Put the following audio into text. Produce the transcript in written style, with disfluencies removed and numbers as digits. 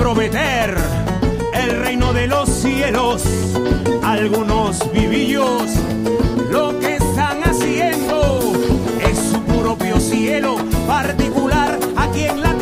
prometer el reino de los cielos. Algunos vivillos lo que están haciendo es su propio cielo particular aquí en la